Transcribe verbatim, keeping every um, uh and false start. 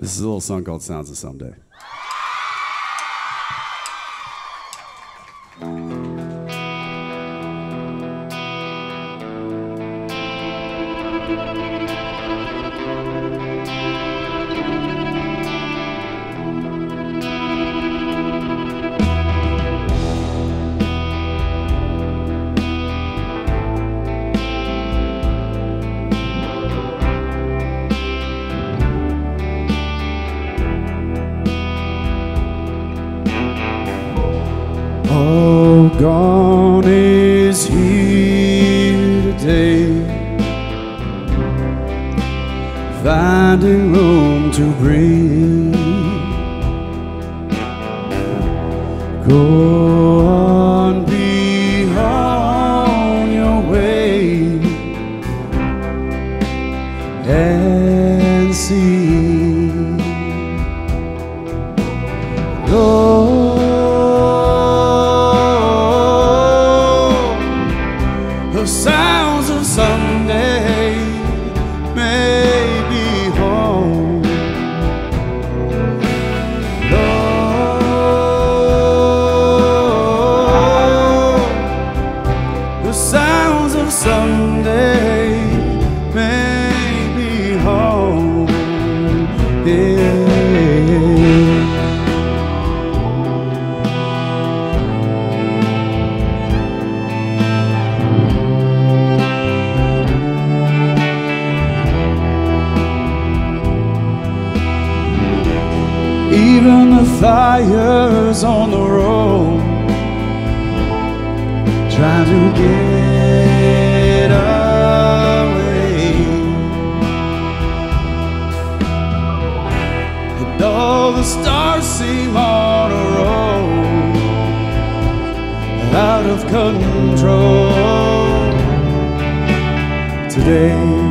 This is a little song called Sounds of Someday. Oh, gone is here today, finding room to breathe. Go on, be on your way and see. Go. The sounds of someday may be home. Lord, the sounds of someday may be home. Yeah. Even the fires on the road, trying to get away, and all the stars seem on a roll, out of control today.